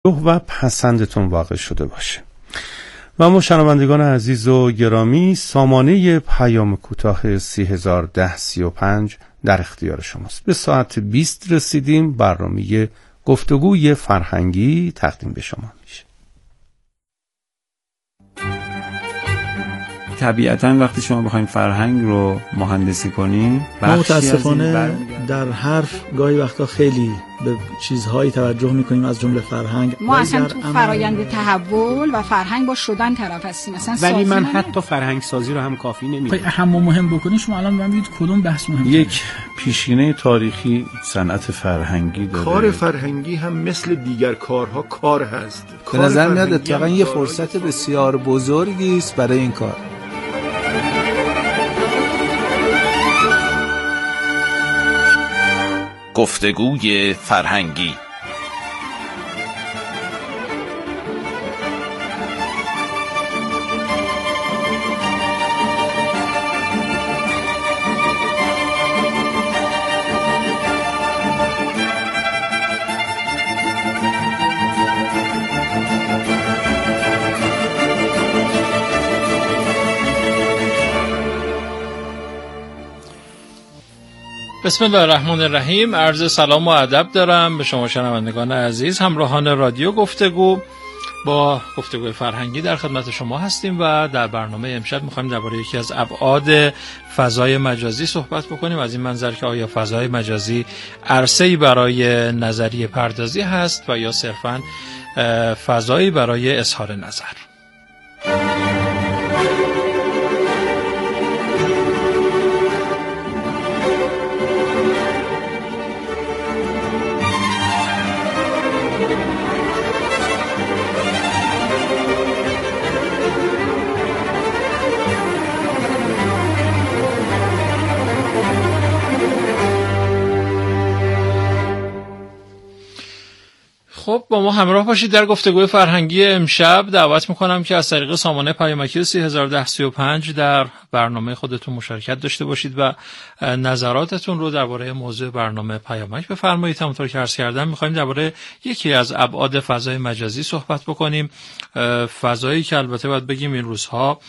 و پسندتون واقع شده باشه. و ما شنوندگان عزیز و گرامی، سامانه پیام کوتاه 301035 در اختیار شماست. به ساعت 20 رسیدیم. برنامه گفتگوی فرهنگی تقدیم به شما میشه. طبیعتاً وقتی شما بخواید فرهنگ رو مهندسی کنین، ما متاسفانه در حرف گاهی وقتا خیلی به چیزهایی توجه میکنیم از جمله فرهنگ. ما اصلا تو فرایند تحول و فرهنگ با شدن طرف هستیم. ولی من حتی فرهنگ سازی رو هم کافی نمیدونم. اهم و مهم بکنین شما الان من بگید کدوم بحث مهمه؟ یک پیشینه تاریخی صنعت فرهنگی داره. کار فرهنگی هم مثل دیگر کارها کار هست. به نظر میاد اتفاقا یه فرصت بسیار بزرگی است برای این کار. گفتگوی فرهنگی. بسم الله الرحمن الرحیم. عرض سلام و ادب دارم به شما شنوندگان عزیز، همراهان رادیو گفتگو. با گفتگوی فرهنگی در خدمت شما هستیم و در برنامه امشب می‌خوایم درباره یکی از ابعاد فضای مجازی صحبت بکنیم، از این منظر که آیا فضای مجازی عرصه‌ای برای نظریه پردازی هست و یا صرفاً فضایی برای اظهار نظر. خب با ما همراه باشید در گفتگوی فرهنگی امشب. دعوت میکنم که از طریق سامانه پیامکی 301035 در برنامه خودتون مشارکت داشته باشید و نظراتتون رو درباره موضوع برنامه پیامک بفرمایید. همونطور که عرض کردم میخوایم درباره یکی از ابعاد فضای مجازی صحبت بکنیم، فضایی که البته باید بگیم این روزها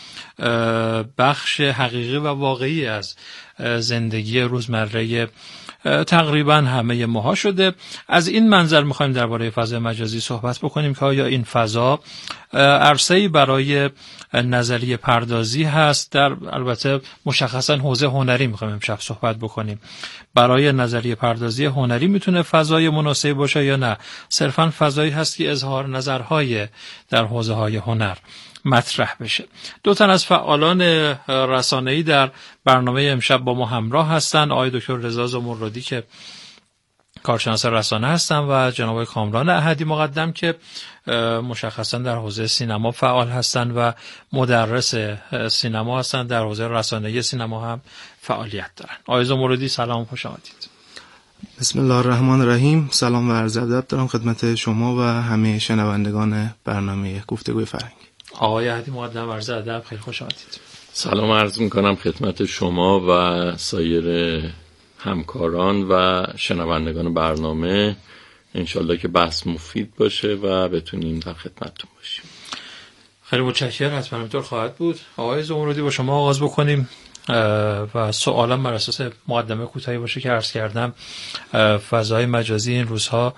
بخش حقیقی و واقعی از زندگی روزمره تقریبا همه ماها شده. از این منظر میخوایم درباره فضای مجازی صحبت بکنیم که آیا این فضا عرصه‌ای برای نظریه پردازی هست، در البته مشخصا حوزه هنری میخوایم امشب صحبت بکنیم. برای نظریه پردازی هنری میتونه فضای مناسبی باشه یا نه صرفا فضایی هست که اظهار نظرهای در حوزه های هنر مطرح بشه. دو تن از فعالان رسانه‌ای در برنامه امشب با ما همراه هستن، آقای دکتر رضا زمردی که کارشناس رسانه هستن و جناب آقای کامران احدی مقدم که مشخصا در حوزه سینما فعال هستن و مدرس سینما هستن، در حوزه رسانه‌ای سینما هم فعالیت دارن. آقای زمردی سلام، خوش آمدید. بسم الله الرحمن الرحیم. سلام و عرض ادب دارم خدمت شما و همه شنوندگان برنامه گفتگوی فرهنگی. آقای احدی مقدم عرض ادب، خیلی خوش آمدید. سلام عرض میکنم خدمت شما و سایر همکاران و شنوندگان برنامه. انشالله که بحث مفید باشه و بتونیم در خدمتتون باشیم. خیلی متشکرم، حتما اینطور خواهد بود. آقای زمردی با شما آغاز بکنیم و سوالم بر اساس مقدمه کوتاهی باشه که عرض کردم فضای مجازی این روزها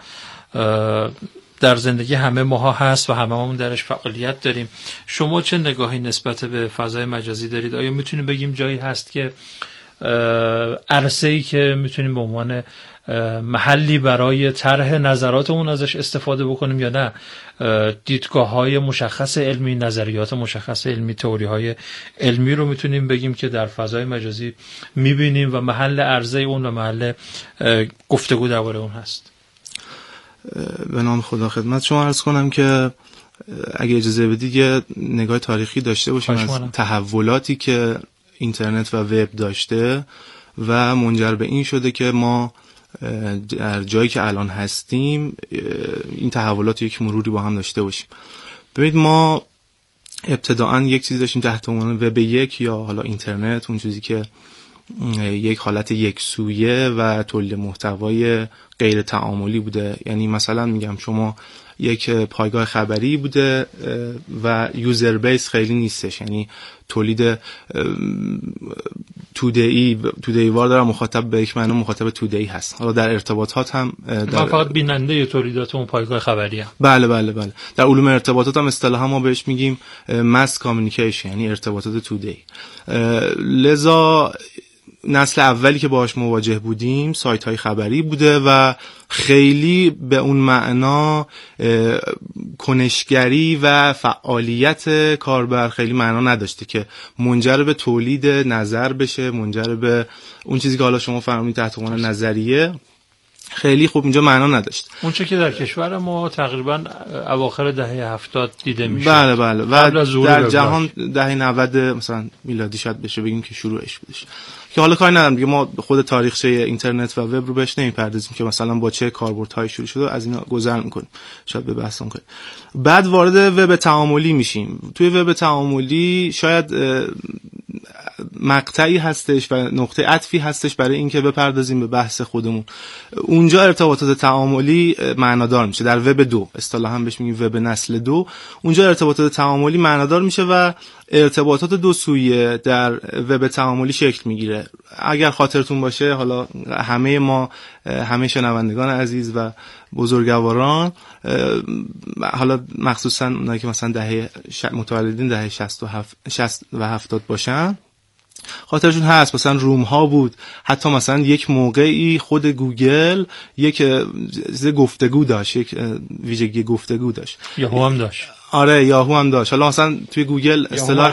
در زندگی همه ماها هست و هممون درش فعالیت داریم. شما چه نگاهی نسبت به فضای مجازی دارید؟ آیا میتونیم بگیم جایی هست که عرصه‌ای که میتونیم به عنوان محلی برای طرح نظراتمون ازش استفاده بکنیم یا نه دیدگاه‌های مشخص علمی، نظریات مشخص علمی، تئوری‌های علمی رو میتونیم بگیم که در فضای مجازی میبینیم و محل عرضه اون و محل گفتگو درباره اون هست؟ به نام خدا خدمت شما عرض کنم که اگه اجازه بدید یه نگاه تاریخی داشته باشیم از تحولاتی که اینترنت و وب داشته و منجر به این شده که ما در جایی که الان هستیم این تحولات یک مروری با هم داشته باشیم. ببینید ما ابتداً یک چیزی داشتیم تحت عنوان وب یک یا حالا اینترنت، اون چیزی که یک حالت یک سویه و تولید محتوای غیر تعاملی بوده. یعنی مثلا میگم شما یک پایگاه خبری بوده و یوزر بیس خیلی نیستش، یعنی تولید توده‌ای وار داره، مخاطب به یک معنی مخاطب توده‌ای هست. حالا در ارتباطات هم من فقط بیننده تولیدات اون پایگاه خبری ام. بله. در علوم ارتباطات هم اصطلاحا ما بهش میگیم ماس کامیونیکیشن، یعنی ارتباطات توده‌ای. لذا نسل اولی که باهاش مواجه بودیم سایت های خبری بوده و خیلی به اون معنا کنشگری و فعالیت کاربر خیلی معنا نداشته که منجر به تولید نظر بشه، منجر به اون چیزی که حالا شما فرمودید تحت عنوان نظریه، خیلی خوب اینجا معنا نداشت. اون چه که در کشور ما تقریبا اواخر دهه 70 دیده میشه. بله و در جهان دهه 90 مثلا میلادی شاید بشه بگیم که شروعش بودش، که حالا کاری ندارم دیگه، ما خود تاریخچه اینترنت و وب رو بهش نمیپردازیم که مثلا با چه کاربردهای شروع شده، از اینا گذر میکنیم، شاید به بحث کنیم. بعد وارد وب تعاملی میشیم. توی وب تعاملی شاید مقطعی هستش و نقطه عطفی هستش برای اینکه بپردازیم به بحث خودمون. اونجا ارتباطات تعاملی معنادار میشه. در وب 2 اصطلاحاً بهش میگیم وب نسل 2، اونجا ارتباطات تعاملی معنادار میشه و ارتباطات دو سویه در وب تعاملی شکل میگیره. اگر خاطرتون باشه، حالا همه شنوندگان عزیز و بزرگواران، حالا مخصوصا اونایی که مثلا متولدین دهه 60 و 70 باشن، خاطرشون هست مثلا روم ها بود. حتی مثلا یک موقعی خود گوگل یک گفتگو داشت، یک ویژگی گفتگو داشت. یاهو هم داشت. آره یاهو هم داشت. حالا مثلا توی گوگل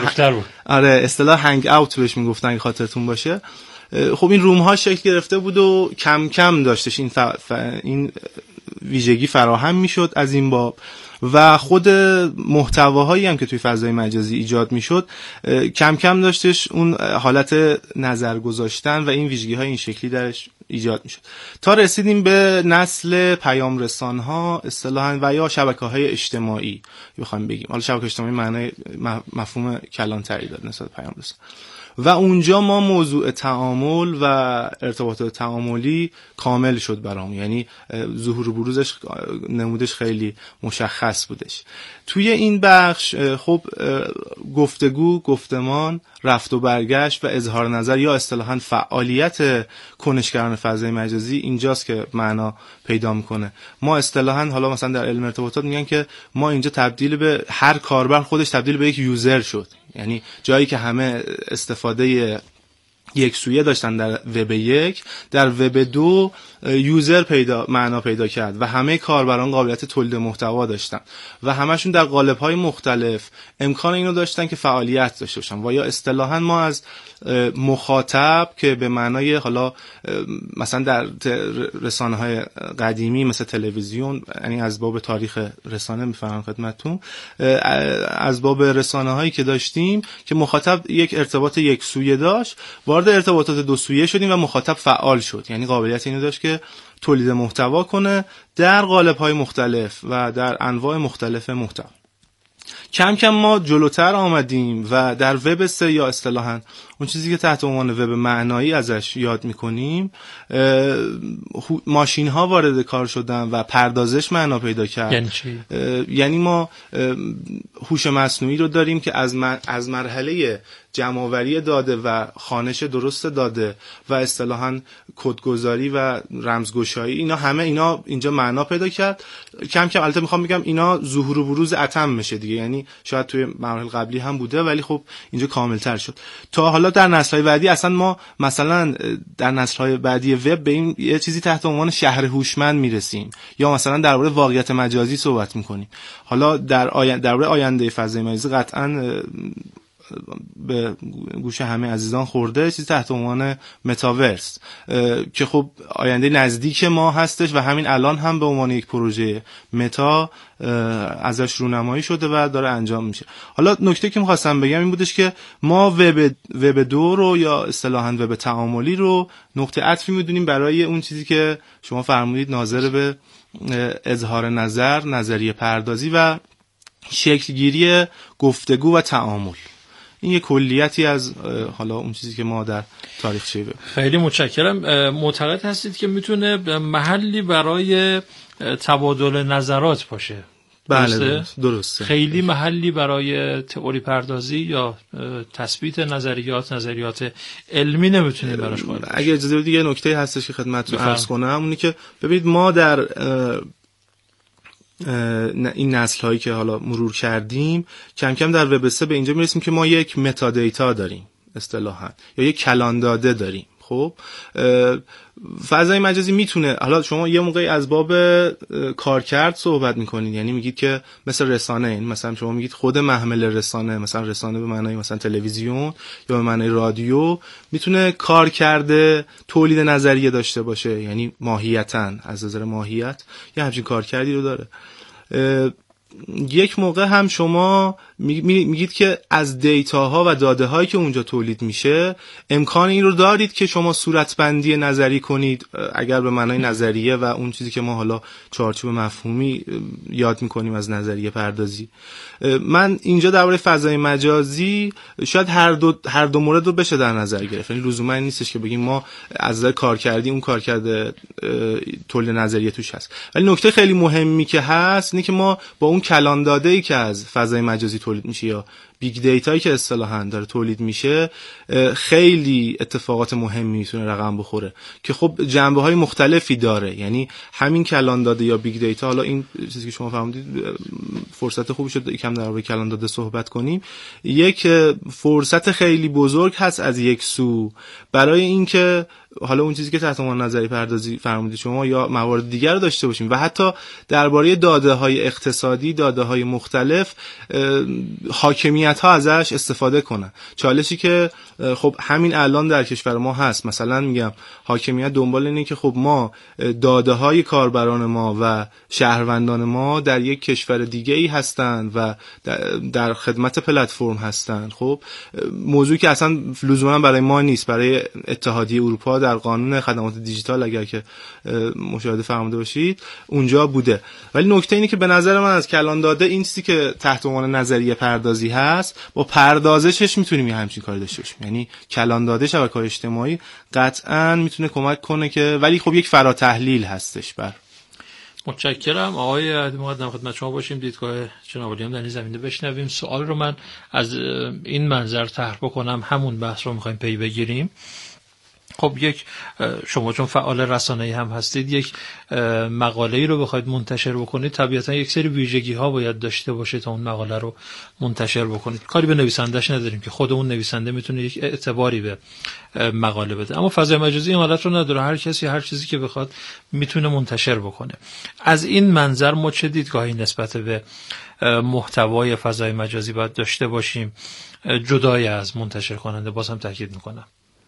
اصطلاح هنگ اوت بهش میگفتن اگه خاطرتون باشه. خب این روم ها شکل گرفته بود و کم کم داشتش این ویژگی فراهم میشد از این باب، و خود محتواهایی هم که توی فضای مجازی ایجاد میشد کم کم داشتش اون حالت نظر گذاشتن و این ویژگی های این شکلی درش ایجاد میشد، تا رسیدیم به نسل پیام رسان ها اصطلاحاً و یا شبکه‌های اجتماعی بخوایم بگیم. حالا شبکه اجتماعی معنای مفهوم کلانتری داره نسبت پیام رسان، و اونجا ما موضوع تعامل و ارتباطات تعاملی کامل شد برام، یعنی ظهور و بروزش نمودش خیلی مشخص بودش. توی این بخش خب گفتگو، گفتمان، رفت و برگشت و اظهار نظر یا اصطلاحاً فعالیت کنشگران فضای مجازی اینجاست که معنا پیدا میکنه. ما اصطلاحاً حالا مثلا در علم ارتباطات میگن که ما اینجا تبدیل به هر کاربر خودش تبدیل به یک یوزر شد، یعنی جایی که همه استفاده یک سویه داشتن در وب 1، در وب 2 یوزر معنا پیدا کرد و همه کاربران قابلیت تولید محتوا داشتن و همشون در قالب‌های مختلف امکان اینو داشتن که فعالیت داشته باشن. و یا اصطلاحاً ما از مخاطب که به معنای حالا مثلا در رسانه‌های قدیمی مثل تلویزیون، یعنی از باب تاریخ رسانه میفرمام خدمتتون، از باب رسانه‌هایی که داشتیم که مخاطب یک ارتباط یک سویه داشت، وارد ارتباطات دو سویه شدیم و مخاطب فعال شد، یعنی قابلیت اینو داشت که تولید محتوا کنه در قالب‌های مختلف و در انواع مختلف محتوا. کم کم ما جلوتر آمدیم و در وب 3 یا اصطلاحاً اون چیزی که تحت عنوان وب معنایی ازش یاد میکنیم، ماشین ها وارد کار شدن و پردازش معنا پیدا کرد. یعنی چی؟ یعنی ما هوش مصنوعی رو داریم که از مرحله جمع‌آوری داده و خوانش درست داده و اصطلاحاً کدگذاری و رمزگشایی، اینا اینجا معنا پیدا کرد. کم کم البته میخوام بگم اینا ظهور و بروز اتم میشه دیگه، یعنی شاید توی مراحل قبلی هم بوده ولی خب اینجا کاملتر شد. تا حالا در نسل‌های بعدی اصلا ما مثلا در نسل‌های بعدی وب به این یه چیزی تحت عنوان شهر هوشمند میرسیم، یا مثلا درباره واقعیت مجازی صحبت میکنیم. حالا درباره آینده فضای مجازی قطعاً به گوش همه عزیزان خورده، چیزی تحت عنوان متاورس که خب آینده نزدیک ما هستش و همین الان هم به عنوان یک پروژه متا ازش رونمایی شده و داره انجام میشه. حالا نکته که می‌خواستم بگم این بودش که ما وب 2 رو یا اصطلاحاً وب تعاملی رو نقطه عطفی می‌دونیم برای اون چیزی که شما فرمودید ناظر به اظهار نظر، نظریه پردازی و شکلگیری گفتگو و تعامل. این یک کلیتی از حالا اون چیزی که ما در تاریخچه خیلی متشکرم. معتقد هستید که میتونه محلی برای تبادل نظرات باشه بله درسته. خیلی محلی برای تئوری پردازی یا تثبیت نظریات علمی نمیتونیم براش قائل باشیم. اگه اجازه بدید یه نکته هستش که خدمتتون عرض کنم، اونی که ببینید ما در این نسل هایی که حالا مرور کردیم کم کم در وب 3 به اینجا میرسیم که ما یک متا دیتا داریم اصطلاحاً، یا یک کلان داده داریم. خب فضای مجازی میتونه، حالا شما یه موقعی از باب کارکرد صحبت میکنید، یعنی میگید که مثل رسانه، این مثلا شما میگید خود محمل رسانه، مثلا رسانه به معنای مثلا تلویزیون یا به معنای رادیو میتونه کارکرد تولید نظریه داشته باشه، یعنی ماهیتاً از نظر ماهیت یه همچین کارکردی رو داره. یک موقع هم شما میگید که از دیتاها و داده هایی که اونجا تولید میشه امکان این رو دارید که شما صورتبندی نظری کنید، اگر به معنای نظریه و اون چیزی که ما حالا چارچوب مفهومی یاد میکنیم از نظریه پردازی. من اینجا درباره فضای مجازی شاید هر دو مورد رو بشه در نظر گرفت، یعنی لزوما نیستش که بگیم ما از نظر کارکردی اون کارکرد تولید نظریه توش هست، ولی نکته خیلی مهمی که هست اینه که ما با اون کلان داده‌ای که از فضای مجازی تولید میشه یا بیگ دیتایی که اصطلاحاً داره تولید میشه خیلی اتفاقات مهمی میتونه رقم بخوره که خب جنبه‌های مختلفی داره. یعنی همین کلان داده یا بیگ دیتا، حالا این چیزی که شما فهمیدید فرصت خوبی شد یکم درباره کلان داده صحبت کنیم. یک فرصت خیلی بزرگ هست از یک سو برای اینکه حالا اون چیزی که تحت عنوان نظری پردازی فرمودید شما یا موارد دیگر رو داشته باشیم و حتی درباره داده‌های اقتصادی، داده‌های مختلف حاکمیت‌ها ازش استفاده کنن. چالشی که خب همین الان در کشور ما هست، مثلا میگم حاکمیت دنبال اینه که خب ما داده‌های کاربران ما و شهروندان ما در یک کشور دیگه‌ای هستن و در خدمت پلتفرم هستن. خب موضوعی که اصلا لزوما برای ما نیست، برای اتحادیه اروپا در قانون خدمات دیجیتال اگر که مشاهده فرموده باشید اونجا بوده. ولی نکته اینه که به نظر من از کلان داده این چیزی که تحت عنوان نظریه پردازی هست با پردازشش میتونیم یه همچین کاری داشته باشیم. یعنی کلان داده شبکه‌های اجتماعی قطعاً میتونه کمک کنه که، ولی خب یک فراتحلیل هستش. متشکرم آقای مقدم، خدمت شما باشیم، دیدگاه جناب عالی هم در این زمینه بشنویم. سوال رو من از این منظر طرح بکنم، همون بحث رو می‌خوایم پی بگیریم. خب شما چون فعال رسانه‌ای هم هستید، یک مقاله‌ای رو بخواید منتشر بکنید طبیعتا یک سری ویژگی‌ها باید داشته باشه تا اون مقاله رو منتشر بکنید. کاری به نویسنده‌اش نداریم که خود اون نویسنده میتونه یک اعتباری به مقاله بده، اما فضای مجازی این حالت رو نداره، هر کسی هر چیزی که بخواد میتونه منتشر بکنه. از این منظر ما چه دیدگاهی نسبت به محتوای فضای مجازی باید داشته باشیم جدای از منتشر کننده؟ بازم تاکید میکنم.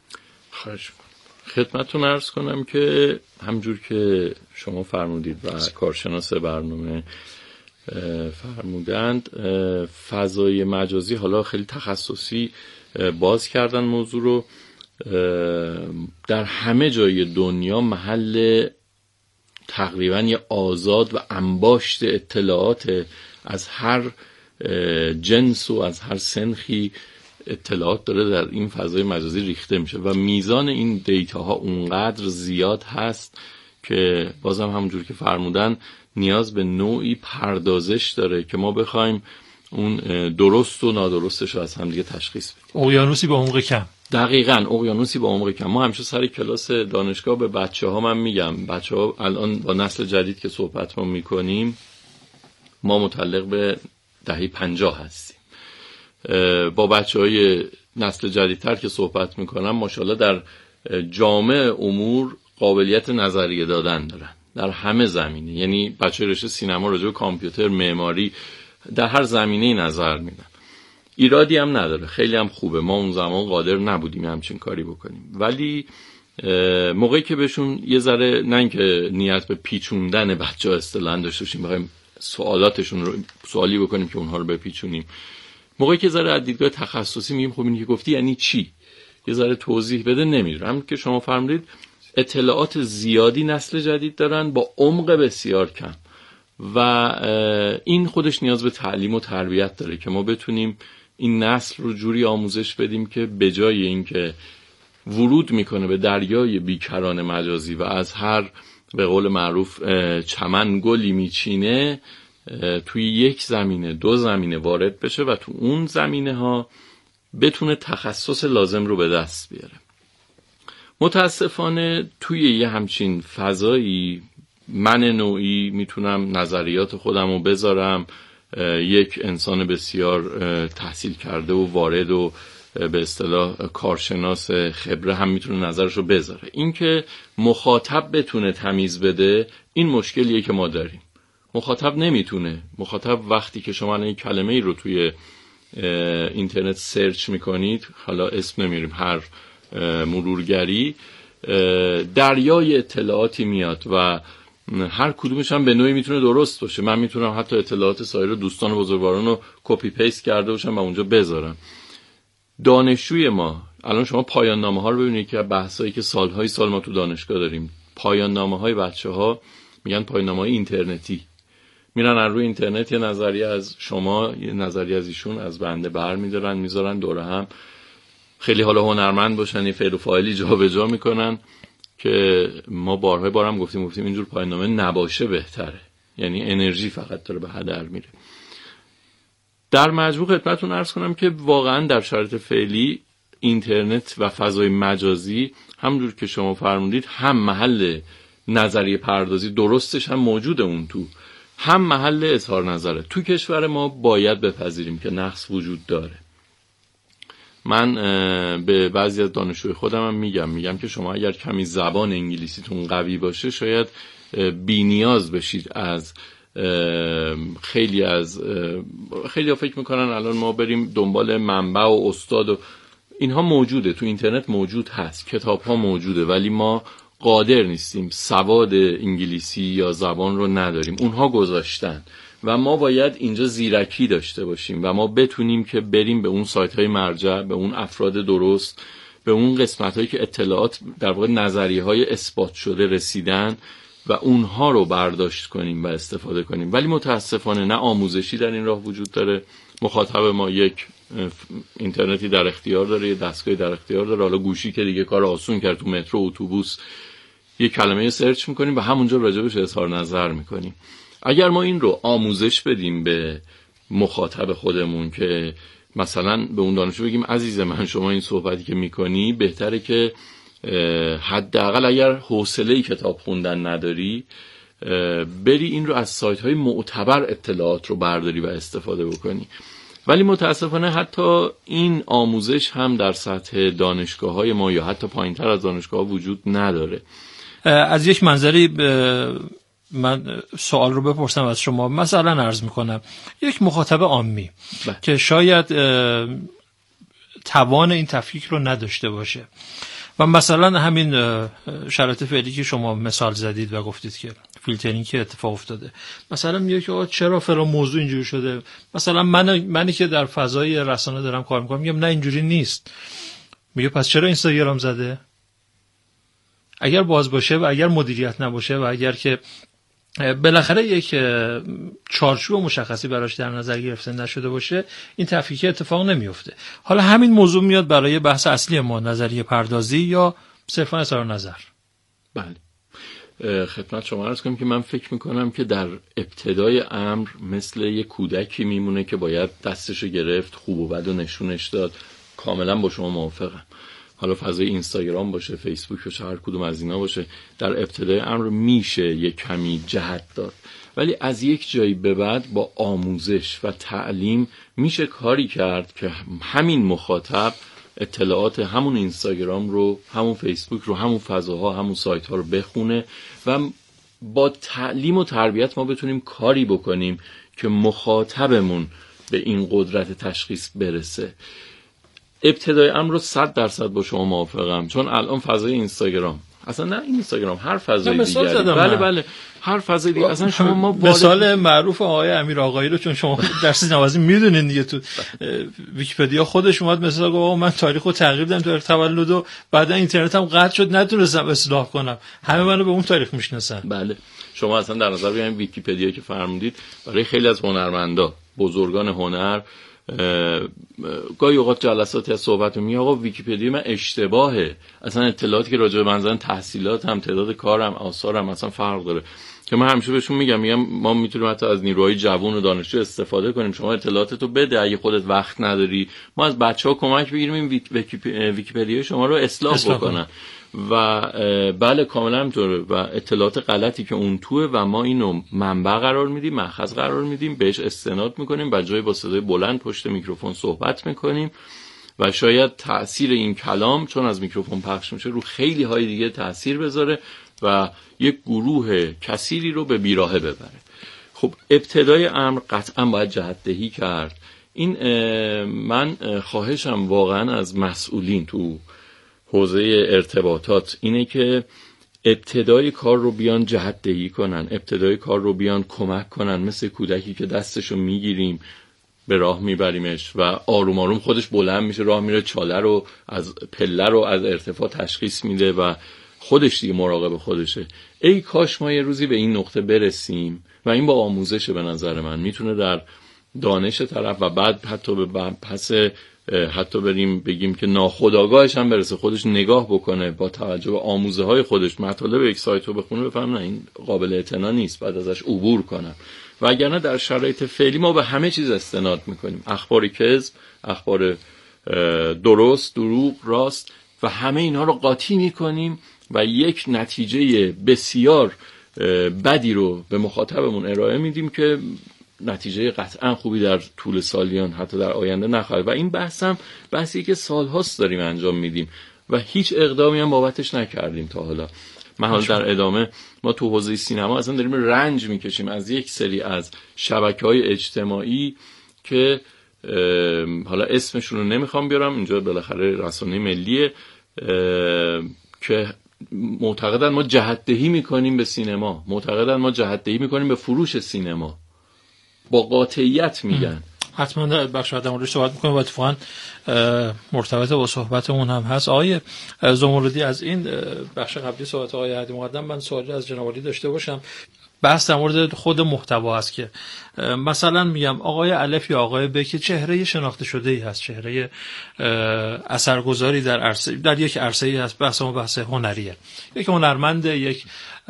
خدمتتون عرض کنم که همجور که شما فرمودید و کارشناس برنامه فرمودند، فضای مجازی حالا خیلی تخصصی باز کردن موضوع رو، در همه جای دنیا محل تقریبا یه آزاد و انباشت اطلاعات از هر جنس و از هر سنخی اطلاعات داره در این فضای مجازی ریخته میشه و میزان این دیتاها اونقدر زیاد هست که بازم همونجور که فرمودن نیاز به نوعی پردازش داره که ما بخوایم اون درست و نادرستش رو از هم دیگه تشخیص بدیم. اقیانوسی با عمق کم. دقیقاً اقیانوسی با عمق کم. ما همیشه سر کلاس دانشگاه به بچه‌ها من میگم، بچه‌ها الان با نسل جدید که صحبت ما میکنیم، ما متعلق به دهه 50 هستیم. با بچه‌های نسل جدیدتر که صحبت میکنم ماشاءالله در جامع امور قابلیت نظریه دادن دارن در همه زمینه. یعنی بچه‌های رشته سینما، راجع به کامپیوتر، معماری، در هر زمینه‌ای نظر میدن. ایرادی هم نداره، خیلی هم خوبه. ما اون زمان قادر نبودیم همچین کاری بکنیم، ولی موقعی که بهشون یه ذره، نه اینکه نیت به پیچوندن بچه‌ها اصطلاحاً داشته باشیم، بخوایم سوالاتشون رو سوالی بکنیم که اونها رو بپیچونیم، موقعی که ذره از دیدگاه تخصصی میگیم خب اینی که گفتی یعنی چی، یه ذره توضیح بده، نمیدونم. همین که شما فرمودید اطلاعات زیادی نسل جدید دارن با عمق بسیار کم و این خودش نیاز به تعلیم و تربیت داره که ما بتونیم این نسل رو جوری آموزش بدیم که به جای اینکه ورود میکنه به دریای بیکران مجازی و از هر به قول معروف چمن گلی میچینه، توی یک زمینه 2 زمینه وارد بشه و تو اون زمینه ها بتونه تخصص لازم رو به دست بیاره. متاسفانه توی یه همچین فضایی من نوعی میتونم نظریات خودم رو بذارم، یک انسان بسیار تحصیل کرده و وارد و به اصطلاح کارشناس خبره هم میتونه نظرش رو بذاره. این که مخاطب بتونه تمیز بده، این مشکلیه که ما داریم. مخاطب نمیتونه. مخاطب وقتی که شما این کلمه ای رو توی اینترنت سرچ میکنید، حالا اسم نمیریم، هر مرورگری دریای اطلاعاتی میاد و هر کدومش هم به نوعی میتونه درست باشه. من میتونم حتی اطلاعات سایر دوستان بزرگواران رو کپی پیست کرده باشم و اونجا بذارم. دانشجوی ما الان شما پایان نامه ها رو ببینید که بحثایی که سالهای سال ما تو دانشگاه داریم، پایان نامه های بچه‌ها میگن پایان نامه های اینترنتی. میرن از روی اینترنت یه نظریه از شما، یه نظریه از ایشون، از بنده برمی‌دارن میذارن دور هم. خیلی حالا هنرمند باشن یه فعل و فاعلی جابجا میکنن که ما بارم گفتیم اینجور پایان نامه نباشه بهتره. یعنی انرژی فقط داره به هدر میره. در مجموع خدمتتون عرض کنم که واقعا در شرایط فعلی اینترنت و فضای مجازی همونجور که شما فرمودید هم محل نظریه پردازی درستش هم موجوده اون تو، هم محل اظهار نظره. تو کشور ما باید بپذیریم که نقص وجود داره. من به بعضی از دانشجوی خودم هم میگم که شما اگر کمی زبان انگلیسیتون قوی باشه شاید بی‌نیاز بشید از خیلی فکر میکنن الان ما بریم دنبال منبع و استاد و اینها موجوده، تو اینترنت موجود هست، کتاب ها موجوده، ولی ما قادر نیستیم، سواد انگلیسی یا زبان رو نداریم، اونها گذاشتن و ما باید اینجا زیرکی داشته باشیم و ما بتونیم که بریم به اون سایت های مرجع، به اون افراد درست، به اون قسمت هایی که اطلاعات در واقع نظریه های اثبات شده رسیدن و اونها رو برداشت کنیم و استفاده کنیم. ولی متاسفانه نه آموزشی در این راه وجود داره. مخاطب ما یک اینترنتی در اختیار داره، یه دستگاهی در اختیار داره، حالا گوشی که دیگه کار آسون کرد، تو مترو اتوبوس یه کلمه سرچ میکنیم و همونجا راجبش اظهار نظر میکنیم. اگر ما این رو آموزش بدیم به مخاطب خودمون که مثلا به اون دانشجو بگیم عزیز من شما این صحبتی که میکنی بهتره که حداقل اگر حوصله کتاب خوندن نداری بری این رو از سایت های معتبر اطلاعات رو برداری و استفاده بکنی. ولی متاسفانه حتی این آموزش هم در سطح دانشگاه های ما یا حتی پایین تر از دانشگاه ها وجود نداره. از یک منظری من سوال رو بپرسم از شما، مثلا عرض میکنم یک مخاطب عامی که شاید توان این تفکیک رو نداشته باشه و مثلا همین شرایط فعلی که شما مثال زدید و گفتید که فیلترینگ که اتفاق افتاده، مثلا میگه که چرا فلان موضوع اینجوری شده، مثلا منی که در فضای رسانه دارم کار میکنم میگم نه اینجوری نیست، میگه پس چرا اینستاگرام زده؟ اگر باز باشه و اگر مدیریت نباشه و اگر که بالاخره یک چارچوب مشخصی براش در نظر گرفته نشده باشه این تفکیک اتفاق نمیفته. حالا همین موضوع میاد برای بحث اصلی ما، نظریه پردازی یا صرفا اظهار نظر. بله خدمت شما عرض کنم که من فکر میکنم که در ابتدای امر مثل یک کودکی میمونه که باید دستشو گرفت، خوب و بد و نشونش داد. کاملا با شما موافقم. حالا فضای اینستاگرام باشه، فیسبوک باشه، هر کدوم از اینا باشه، در ابتدای امر میشه یک کمی جهت داد، ولی از یک جایی به بعد با آموزش و تعلیم میشه کاری کرد که همین مخاطب اطلاعات همون اینستاگرام رو، همون فیسبوک رو، همون فضاها، همون سایت ها رو بخونه و با تعلیم و تربیت ما بتونیم کاری بکنیم که مخاطبمون به این قدرت تشخیص برسه. ابتدای امر رو 100% با شما موافقم، چون الان فضای اینستاگرام، اصلا نه اینستاگرام، هر فضای دیگری، بله هر فضای دیگه، اصلا شما ما مثال معروف آقای امیر آقایی رو چون شما درس نوازی میدونین دیگه، تو ویکی‌پدیا خودش اومد مثلا گفت من تاریخو تغییر دادم، تاریخ تولد و بعدا اینترنت هم قطع شد نتونستم اصلاح کنم، همه منو به اون تاریخ میشناسن. بله شما اصلا در نظر بگیرید ویکی‌پدیا که فرمودید برای خیلی از هنرمندا، بزرگان هنر، گاهی اوقات جلساتی از صحبت میگه آقا ویکی‌پدیا من اشتباهه، اصلا اطلاعاتی که راجع به من زدن، تحصیلات هم، تعداد کارم، آثارم اصلا فرق داره. که من همیشه بهشون میگم ما میتونیم حتی از نیروهای جوان و دانشجو استفاده کنیم. شما اطلاعاتتو بده، اگه خودت وقت نداری ما از بچه‌ها کمک بگیریم این ویکی‌پدیا شما رو اصلاح بکنن. و بله کاملا همینطوره و اطلاعات غلطی که اون توه و ما اینو منبع قرار میدیم، مأخذ قرار میدیم، بهش استناد میکنیم و جای با صدای بلند پشت میکروفون صحبت میکنیم و شاید تأثیر این کلام چون از میکروفون پخش میشه رو خیلی های دیگه تأثیر بذاره و یک گروه کثیری رو به بیراهه ببره. خب ابتدای امر قطعا باید جهت‌دهی کرد. این من خواهشم واقعا از مسئولین تو حوزه ارتباطات اینه که ابتدای کار رو بیان جهت‌دهی کنن، ابتدای کار رو بیان کمک کنن، مثل کودکی که دستشو میگیریم به راه میبریمش و آروم آروم خودش بلند میشه، راه میره، چاله رو از پله رو از ارتفاع تشخیص میده و خودش دیگه مراقب خودشه. ای کاش ما یه روزی به این نقطه برسیم و این با آموزشه. به نظر من میتونه در دانش طرف و بعد حتی به پس حتی بریم بگیم که ناخودآگاهش هم برسه خودش نگاه بکنه با توجه به آموزه های خودش مطالب یک سایت رو بخونه بفهم نه این قابل اعتنا نیست، بعد ازش عبور کنم. و اگر نه در شرایط فعلی ما به همه چیز استناد میکنیم، اخبار کذب، اخبار درست، دروغ، راست و همه اینا رو قاطی میکنیم و یک نتیجه بسیار بدی رو به مخاطبمون ارائه میدیم که نتیجه قطعا خوبی در طول سالیان حتی در آینده نخواهد. و این بحثی که سالهاست داریم انجام میدیم و هیچ اقدامی هم بابتش نکردیم تا حالا. من حالا در ادامه ما تو حوزه سینما اصلا داریم رنج میکشیم از یک سری از شبکه‌های اجتماعی که حالا اسمشون رو نمیخوام بیارم اینجا، بالاخره رسانه ملیه، که معتقدن ما جهت‌دهی میکنیم به سینما، معتقدن ما جهت‌دهی میکنیم به فروش سینما، با قاطعیت میگن. حتما در بخش در موردش صحبت میکنیم و اتفاقا مرتبط با صحبتمون هم هست. آقای زمردی، از این بخش قبلی صحبت آقای هادی مقدم من سوالی از جناب عالی داشته باشم. بحث در مورد خود محتوا است که مثلا میگم آقای الف یا آقای ب که چهره شناخته شده ای هست، چهره اثرگذاری در یک عرصه ای هست، بحث هنریه، یک هنرمند، یک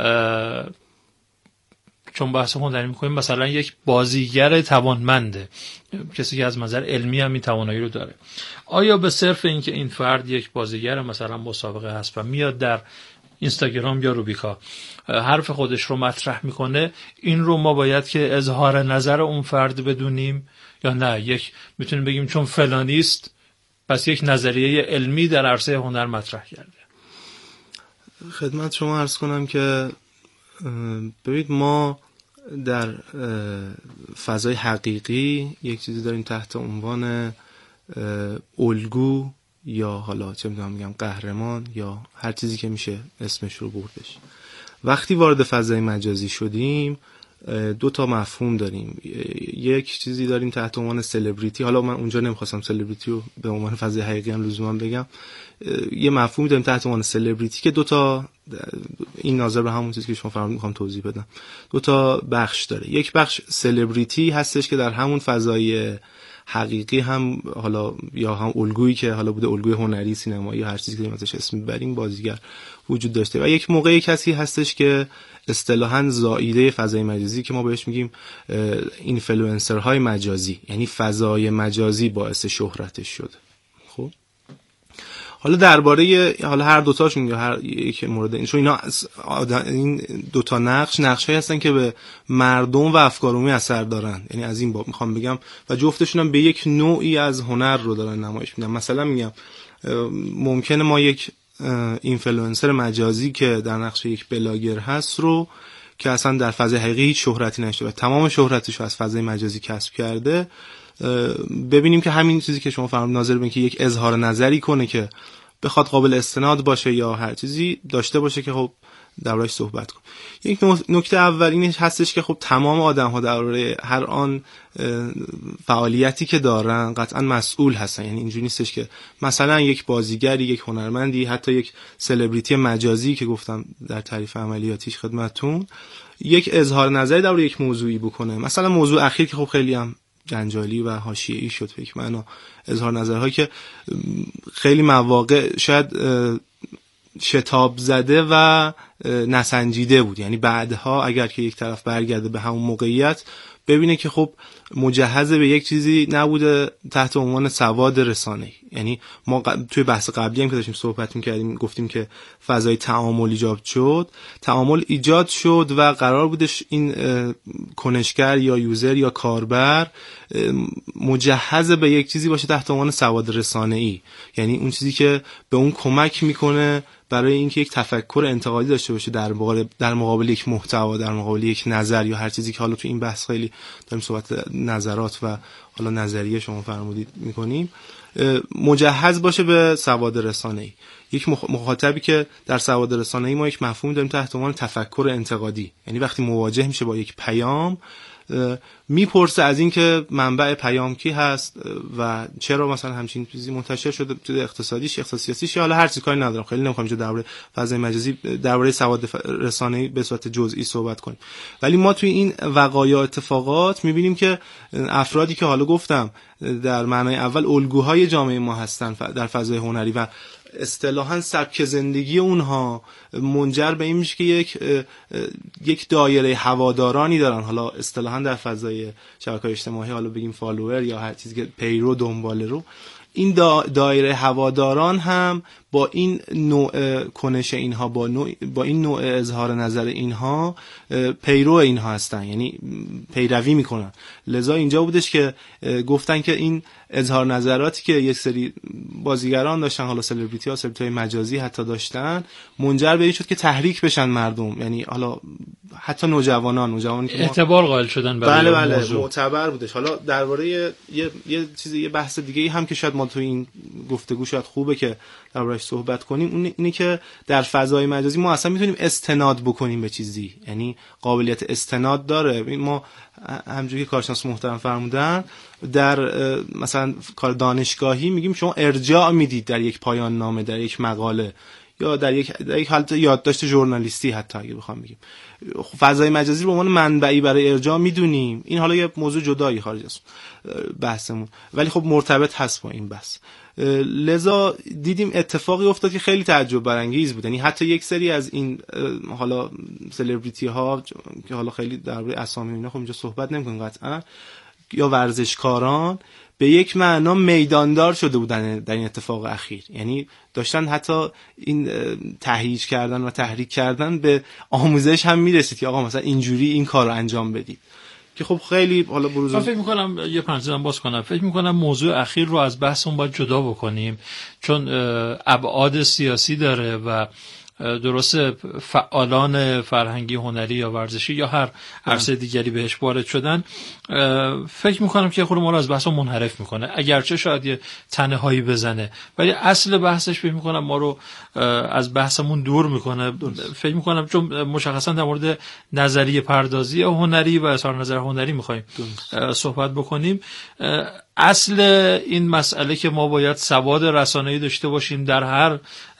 چون بحث هنری میکنیم مثلا یک بازیگر توانمنده، کسی که از نظر علمی هم این توانایی رو داره. آیا به صرف اینکه این فرد یک بازیگر مثلا مسابقه هست و میاد در اینستاگرام یا روبیکا حرف خودش رو مطرح میکنه، این رو ما باید که اظهار نظر اون فرد بدونیم یا نه یک میتونیم بگیم چون فلانیست پس یک نظریه علمی در عرصه هنر مطرح کرده؟ خدمت شما عرض کنم که ببینید ما در فضای حقیقی یک چیزی داریم تحت عنوان الگو یا حالا چه میگم قهرمان یا هر چیزی که میشه اسمش رو بردش. وقتی وارد فضای مجازی شدیم دو تا مفهوم داریم. یک چیزی داریم تحت عنوان سلبریتی، حالا من اونجا نمیخواستم سلبریتی رو به عنوان فضای حقیقی هم لزوما بگم، یه مفهومی داریم تحت عنوان سلبریتی که دو تا، این ناظر به همون چیزی که شما فرمودید میخوام توضیح بدم، دو تا بخش داره. یک بخش سلبریتی هستش که در همون فضای حقیقی هم حالا یا هم الگویی که حالا بوده الگوی هنری، سینمایی یا هر چیزی که ازش اسم میبریم بازیگر وجود داشته، و یک موقعی کسی هستش که اصطلاحاً زائیده فضای مجازی که ما بهش میگیم اینفلوئنسرهای مجازی، یعنی فضای مجازی باعث شهرتش شده. خب حالا درباره حالا هر دوتاشون یا هر یک مورد این دوتا نقش‌هایی هستن که به مردم و افکار عمومی اثر دارن، یعنی از این باب میخوام بگم، و جفتشون هم به یک نوعی از هنر رو دارن نمایش میدن. مثلا میگم ممکنه ما یک اینفلوئنسر مجازی که در نقش یک بلاگر هست رو که اصلا در فضای حقیقی هیچ شهرتی نشده و تمام شهرتش رو از فضای مجازی کسب کرده، ببینیم که همین چیزی که شما فرمودید ناظر به اینکه یک اظهار نظری کنه که بخواد قابل استناد باشه یا هر چیزی داشته باشه که خب دربارش صحبت کن. یک نکته اول اینه هستش که خب تمام آدم‌ها درباره هر آن فعالیتی که دارن قطعا مسئول هستن، یعنی اینجوری نیستش که مثلا یک بازیگری، یک هنرمندی، حتی یک سلبریتی مجازی که گفتم در تعریف عملیاتیش خدمتتون یک اظهار نظری درباره یک موضوعی بکنه. مثلا موضوع اخیر که خب خیلی هم جنجالی و حاشیه‌ای شد فکر معنا، اظهار نظرهایی که خیلی مواقع شاید شتاب زده و نسنجیده بود. یعنی بعدها اگر که یک طرف برگرده به همون موقعیت ببینه که خب مجهز به یک چیزی نبوده تحت عنوان سواد رسانه‌ای. یعنی ما توی بحث قبلی هم که داشتیم صحبت می‌کردیم گفتیم که فضای تعامل ایجاد شد و قرار بودش این کنشگر یا یوزر یا کاربر مجهز به یک چیزی باشه تحت عنوان سواد رسانه‌ای، یعنی اون چیزی که به اون کمک میکنه برای اینکه یک تفکر انتقادی داشته باشه در مقابل یک محتوا، در مقابل یک نظر یا هر چیزی که حالا تو این بحث خیلی داریم صحبت نظرات و حالا نظریه شما فرمودید میکنیم، مجهز باشه به سواد رسانه‌ای. یک مخاطبی که در سواد رسانه‌ای ما یک مفهومی داریم تحت عنوان تفکر انتقادی، یعنی وقتی مواجه میشه با یک پیام میپرسه از این که منبع پیام کی هست و چرا مثلا همچین چیزی منتشر شده، تو اقتصادیش، اقتصادیش، حالا هر چیزی کاری ندارم، خیلی نمیخوام اینجا درباره فضای مجازی درباره سواد رسانه‌ای به صورت جزئی صحبت کنیم. ولی ما توی این وقایع اتفاقات میبینیم که افرادی که حالا گفتم در معنای اول الگوهای جامعه ما هستن در فضای هنری و اصطلاحاً سبک زندگی اونها منجر به این میشه که یک دایره هوادارانی دارن، حالا اصطلاحاً در فضای شبکه‌های اجتماعی حالا بگیم فالوور یا هر چیزی که پیرو دنباله رو، این دایره هواداران هم با این نوع کنش اینها، با این نوع اظهار نظر اینها پیرو اینها هستن، یعنی پیروی میکنن. لذا اینجا بودش که گفتن که این اظهار نظراتی که یک سری بازیگران داشتن، حالا سلبریتی ها، سلبریتی های مجازی حتی داشتن، منجر به این شد که تحریک بشن مردم، یعنی حالا حتی نوجوانانی که اعتبار قائل شدن برای بله معتبر بودش. حالا درباره یه بحث دیگه ای هم که شاید ما تو این گفتگو شاید خوبه که درباره‌اش صحبت کنیم، اینه که در فضای مجازی ما اصلا میتونیم استناد بکنیم به چیزی، یعنی قابلیت استناد داره. ما همونجوری که کارشناس محترم فرمودن در مثلا کار دانشگاهی میگیم شما ارجاع میدید در یک پایان نامه، در یک مقاله یا در یک حالت یادداشت ژورنالیستی، حتی اگه بخوام بگیم فضای مجازی رو به عنوان منبعی برای ارجاع میدونیم. این حالا یه موضوع جدایی خارج از بحثمون، ولی خب مرتبط هست با این بحث. لذا دیدیم اتفاقی افتاد که خیلی تعجب برانگیز بود، یعنی حتی یک سری از این حالا سلبریتی ها که حالا خیلی درباره اسامی اینا خب اینجا صحبت نمی‌کنیم قطعا، یا ورزشکاران به یک معنا میداندار شده بودن در این اتفاق اخیر، یعنی داشتن حتی این تهییج کردن و تحریک کردن به آموزش هم میرسید که آقا مثلا اینجوری این کار رو انجام بدید، که خب خیلی حالا بروز. من فکر میکنم یه پرانتزم باز کنم، فکر میکنم موضوع اخیر رو از بحثمون باید جدا بکنیم، چون ابعاد سیاسی داره و درست فعالان فرهنگی، هنری یا ورزشی یا هر عرصه دیگری بهش وارد شدن، فکر میکنم که خود ما رو از بحث منحرف میکنه، اگرچه شاید یه تنه هایی بزنه، ولی اصل بحثش فکر میکنم ما رو از بحثمون دور میکنه. فکر میکنم چون مشخصا در مورد نظریه پردازی هنری و اظهار نظر هنری میخوایم صحبت بکنیم، اصل این مسئله که ما باید سواد رسانه‌ای داشته باشیم در هر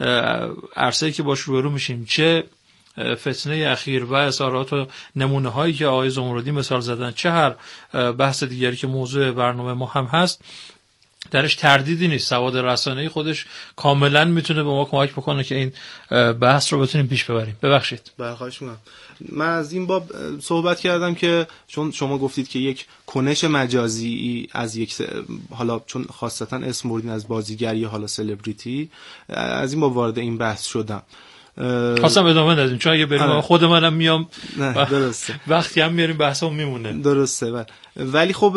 عرصه‌ای که باش روبرو میشیم، چه فتنه اخیر و اظهارات و نمونه هایی که آقای زمردی مثال زدن، چه هر بحث دیگری که موضوع برنامه ما هم هست، درش تردیدی نیست. سواد رسانه‌ای خودش کاملا میتونه به ما کمک بکنه که این بحث رو بتونیم پیش ببریم. ببخشید. خواهش می‌کنم. من از این باب صحبت کردم که چون شما گفتید که یک کنش مجازی از یک حالا چون خاصتا اسم بردین از بازیگر یا حالا سلبریتی، از این باب وارد این بحث شدم. خواستم ادامه ندیم چون اگه بریم خود منم میام درسته وقتی هم میاریم بحثمون میمونه. درسته. ولی خب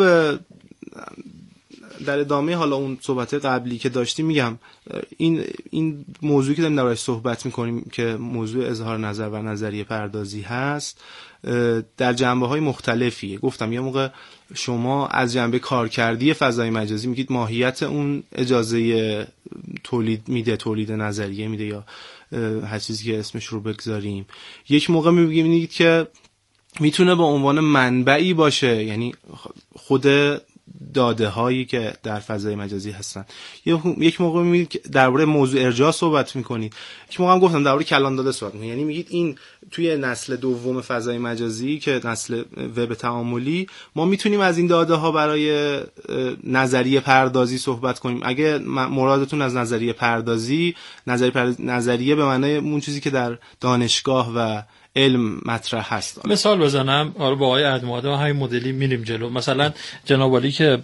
در ادامه حالا اون صحبت قبلی که داشتیم میگم این موضوعی که داریم دربارش صحبت میکنیم که موضوع اظهار نظر و نظریه پردازی هست در جنبه‌های مختلفیه. گفتم یه موقع شما از جنبه کارکردی فضای مجازی میگید ماهیت اون اجازه تولید میده، تولید نظریه میده یا هر چیزی که اسمش رو بگذاریم. یک موقع میگید که میتونه به عنوان منبعی باشه، یعنی خود داده هایی که در فضای مجازی هستن. یک موقع میگید که درباره موضوع ارجاع صحبت میکنید، یک موقع هم گفتم درباره کلان داده صحبت میکنید. یعنی میگید این توی نسل دوم فضای مجازی که نسل وب تعاملی ما میتونیم از این داده ها برای نظریه پردازی صحبت کنیم. اگه مرادتون از نظریه پردازی، نظریه به معنای اون چیزی که در دانشگاه و علم مطرح هست. مثال بزنم، آره با آقای ادماده همین مدلی میریم جلو. مثلا جناب عالی که